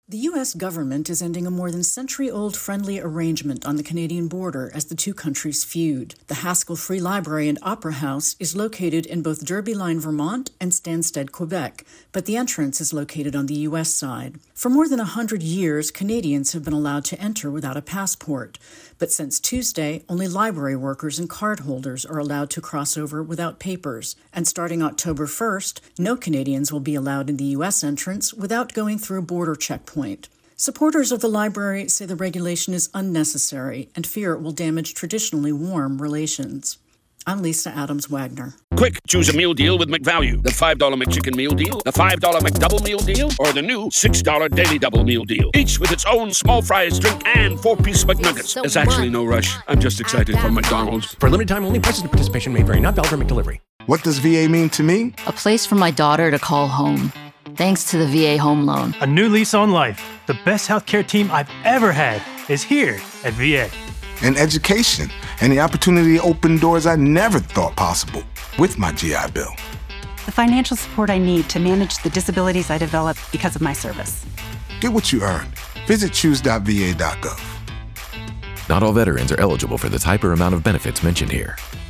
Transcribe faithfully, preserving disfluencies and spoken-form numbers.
The U S government is ending a more than century-old friendly arrangement on the Canadian border as the two countries feud. The Haskell Free Library and Opera House is located in both Derby Line, Vermont and Stansted, Quebec, but the entrance is located on the U S side. For more than a hundred years, Canadians have been allowed to enter without a passport. But since Tuesday, only library workers and cardholders are allowed to cross over without papers. And starting October first, no Canadians will be allowed in the U S entrance without going through a border checkpoint. Supporters of the library say the regulation is unnecessary and fear it will damage traditionally warm relations. I'm Lisa Adams Wagner. Quick, choose a meal deal with McValue. The five dollar McChicken meal deal, the five dollar McDouble meal deal, or the new six dollar Daily Double meal deal. Each with its own small fries, drink, and four-piece McNuggets. There's actually no rush. I'm just excited for McDonald's. For a limited time only, prices and participation may vary. Not valid for McDelivery. What does V A mean to me? A place for my daughter to call home. Thanks to the V A Home Loan. A new lease on life. The best healthcare team I've ever had is here at V A. And education, and the opportunity to open doors I never thought possible with my G I Bill. The financial support I need to manage the disabilities I developed because of my service. Get what you earned. Visit choose dot v a dot gov. Not all veterans are eligible for the type or amount of benefits mentioned here.